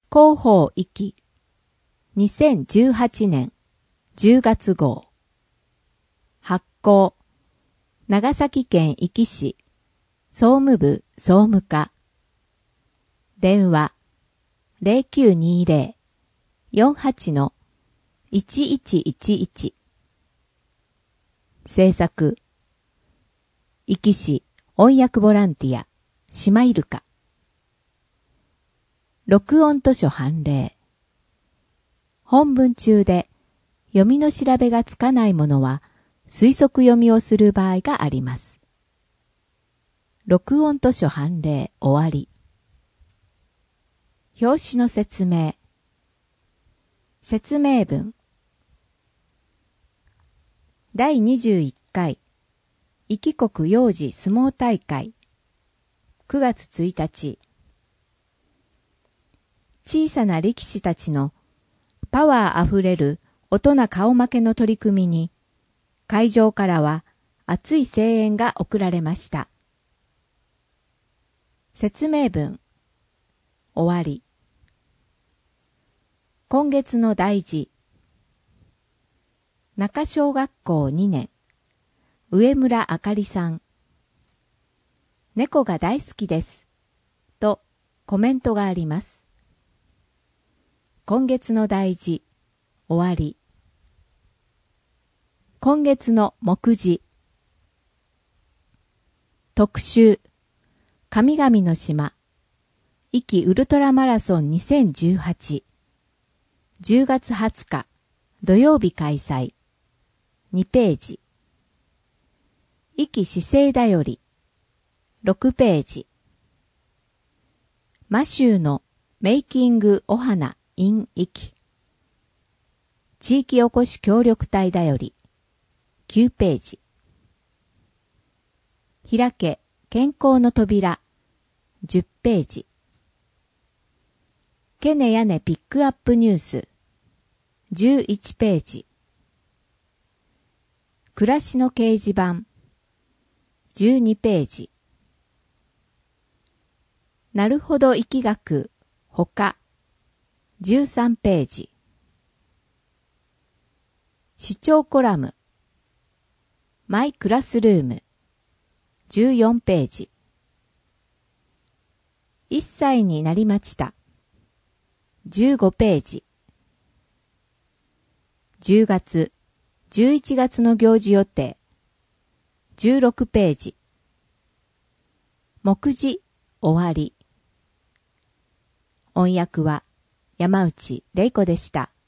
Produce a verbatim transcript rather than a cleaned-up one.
広報行きにせんじゅうはちねんじゅうがつ号発行長崎県壱岐市総務部総務課電話 ゼロきゅうにゼロ よんはち いちいちいちいち 制作壱岐市音訳ボランティアシマイルカ録音図書判例本文中で読みの調べがつかないものは推測読みをする場合があります。録音図書判例終わり。表紙の説明説明文だいにじゅういっかい壱岐国幼児相撲大会くがつついたち小さな力士たちのパワーあふれる大人顔負けの取り組みに会場からは熱い声援が送られました。説明文終わり。今月の大事中小学校にねん上村あかりさん猫が大好きですとコメントがあります。今月の大事終わり。今月の目次特集神々の島壱岐ウルトラマラソンにせんじゅうはち じゅうがつはつか土曜日開催にページ壱岐市政だよりろくページマシューのメイキングお花 in 壱岐地域おこし協力隊だよりきゅうページ開け健康の扉じゅっページけねやねピックアップニュースじゅういちページ暮らしの掲示板じゅうにページなるほど疫学ほかじゅうさんページ視聴コラムマイクラスルームじゅうよんページいっさいになりましたじゅうごページじゅうがつじゅういちがつの行事予定じゅうろくページ目次終わり。音訳は山内玲子でした。